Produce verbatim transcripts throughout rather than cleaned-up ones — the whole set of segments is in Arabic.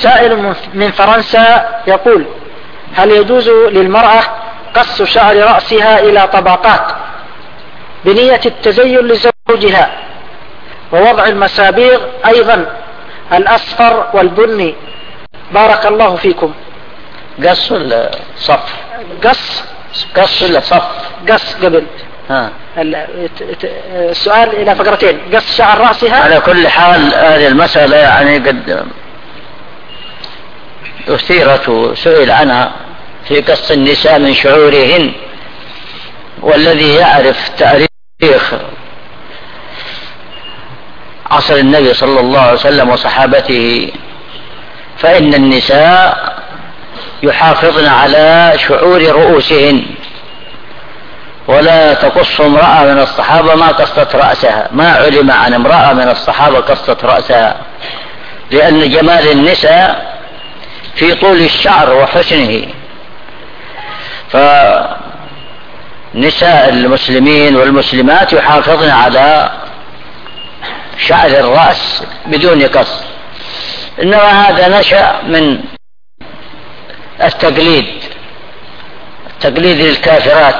سائل من فرنسا يقول: هل يجوز للمرأة قص شعر رأسها إلى طبقات بنية التزين لزوجها ووضع المسابيغ أيضا الأصفر والبني؟ بارك الله فيكم. قص ولا صف؟ قص. قص ولا صف؟ قص قبل. ها. السؤال إلى فقرتين: قص شعر رأسها. على كل حال هذه المسألة يعني قد أثيرت وسئل عنها في قص النساء من شعورهن، والذي يعرف تاريخ عصر النبي صلى الله عليه وسلم وصحابته فإن النساء يحافظن على شعور رؤوسهن، ولا تقص امرأة من الصحابة ما قصت رأسها، ما علم عن امرأة من الصحابة قصت رأسها، لأن جمال النساء في طول الشعر وحسنه. فنساء المسلمين والمسلمات يحافظن على شعر الرأس بدون قص، إنما هذا نشأ من التقليد، التقليد للكافرات،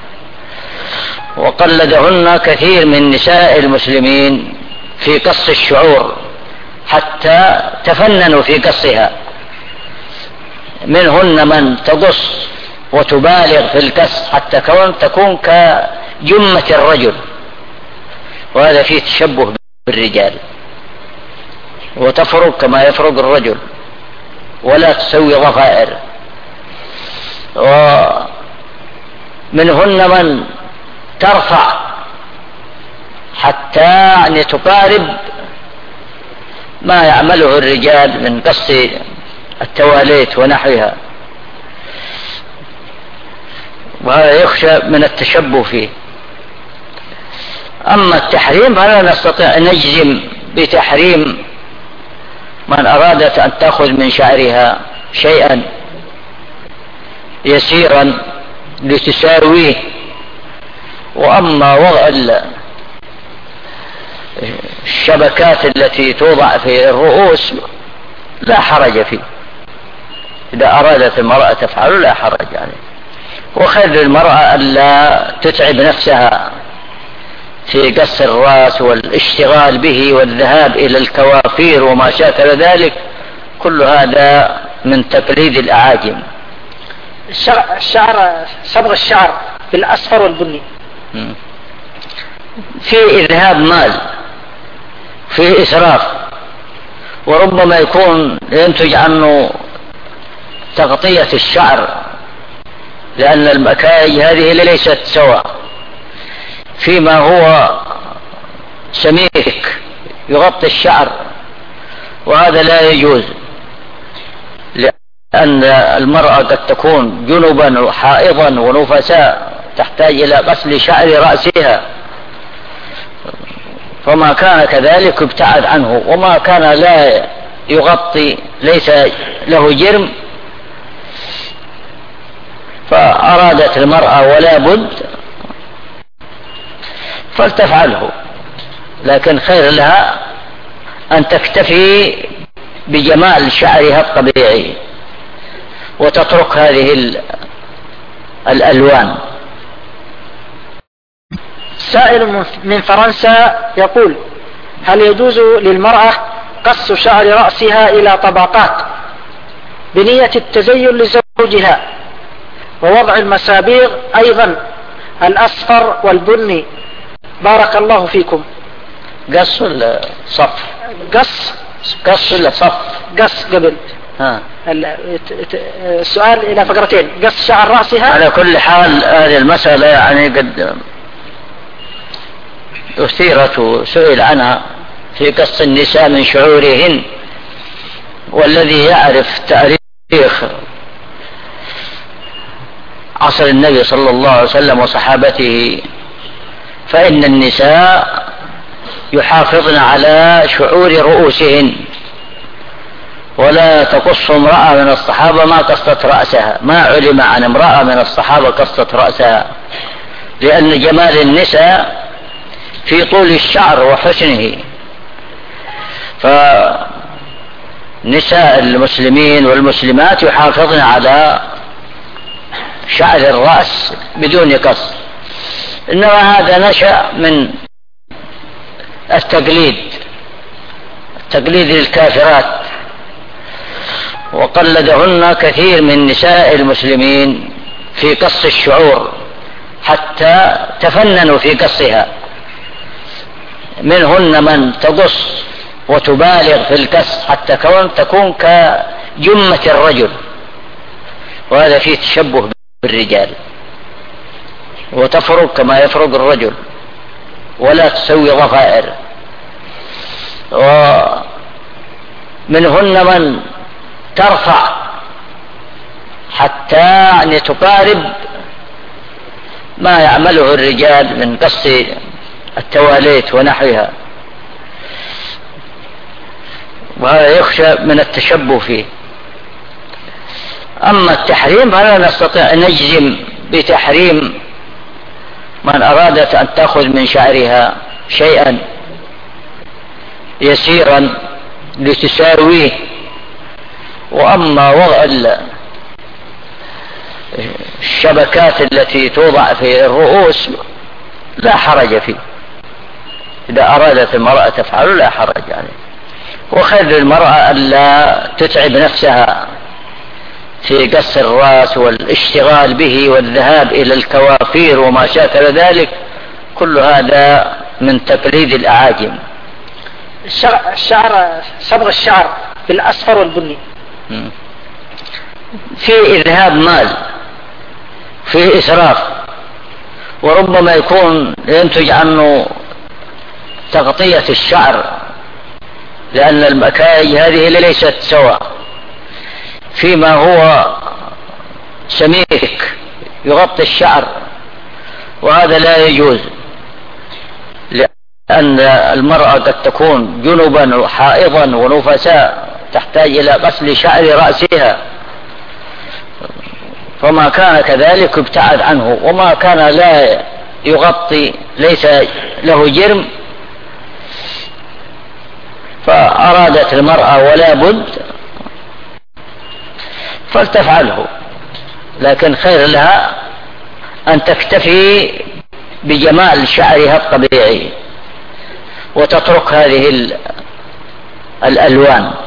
وقلدهن كثير من نساء المسلمين في قص الشعور حتى تفننوا في قصها. منهن من تقص وتبالغ في القص حتى كون تكون كجمة الرجل، وهذا فيه تشبه بالرجال، وتفرق كما يفرق الرجل ولا تسوي ضفائر. ومنهن من ترفع حتى يعني تقارب ما يعمله الرجال من قص التواليت ونحوها، وهذا يخشى من التشبه فيه. أما التحريم فلا نستطيع أن نجزم بتحريم من أرادت أن تأخذ من شعرها شيئا يسيرا لتساويه. وأما وضع الشبكات التي توضع في الرؤوس لا حرج فيه، إذا أرادت المرأة تفعل لا حرج عليه. وخير للمرأة ألا تتعب نفسها في قص الرأس والاشتغال به والذهاب إلى الكوافير وما شاكل ذلك، كل هذا من تقليد الأعاجم. الشعر، صبغ الشعر بالأصفر والبني في إذهاب مال، في إسراف، وربما يكون ينتج عنه تغطية الشعر، لأن المكايج هذه ليست سواء، فيما هو سميك يغطي الشعر، وهذا لا يجوز، لأن المرأة قد تكون جنبا وحائضا ونفساء تحتاج إلى غسل شعر رأسها، فما كان كذلك ابتعد عنه، وما كان لا يغطي ليس له جرم فأرادت المرأة ولا بد فلتفعله، لكن خير لها أن تكتفي بجمال شعرها الطبيعي وتترك هذه الألوان. سائل من فرنسا يقول: هل يجوز للمرأة قص شعر رأسها إلى طبقات بنية التزين لزوجها ووضع المسابيغ أيضا الأصفر والبني؟ بارك الله فيكم. قص ولا صف؟ قص. قص ولا صف؟ قص قبل. ها. السؤال إلى فقرتين: قص شعر رأسها. على كل حال هذه المسألة يعني قد أثيرت وسئل عنها في قص النساء من شعورهن، والذي يعرف تاريخ عصر النبي صلى الله عليه وسلم وصحابته فإن النساء يحافظن على شعور رؤوسهن، ولا تقص امرأة من الصحابة ما قصت رأسها، ما علم عن امرأة من الصحابة قصت رأسها، لأن جمال النساء في طول الشعر وحسنه. نساء المسلمين والمسلمات يحافظن على شعر الرأس بدون قص، إنما هذا نشأ من التقليد، تقليد الكافرات، وقلدهن كثير من نساء المسلمين في قص الشعور حتى تفننوا في قصها. منهن من تقص وتبالغ في القص حتى تكون كجمة الرجل، وهذا فيه تشبه بالرجال، وتفرق كما يفرق الرجل ولا تسوي ضفائر. ومنهن من ترفع حتى يعني تقارب ما يعمله الرجال من قص التواليت ونحوها، وهذا يخشى من التشبه فيه. أما التحريم فلا نستطيع أن نجزم بتحريم من أرادت أن تأخذ من شعرها شيئا يسيرا لتساويه. وأما وضع الشبكات التي توضع في الرؤوس لا حرج فيه، إذا أرادت المرأة تفعل لا حرج عليه. وخير للمرأة ألا تتعب نفسها في قص الرأس والاشتغال به والذهاب إلى الكوافير وما شاكل ذلك، كل هذا من تقليد الأعاجم. الشعر، صبغ الشعر بالأصفر والبني في إذهاب مال، في إسراف، وربما يكون ينتج عنه تغطية الشعر، لأن المكايج هذه ليست سواء، فيما هو سميك يغطي الشعر، وهذا لا يجوز، لأن المرأة قد تكون جنبا وحائضا ونفساء تحتاج إلى غسل شعر رأسها، فما كان كذلك ابتعد عنه، وما كان لا يغطي ليس له جرم فأرادت المرأة ولا بد فلتفعله، لكن خير لها أن تكتفي بجمال شعرها الطبيعي وتترك هذه الألوان.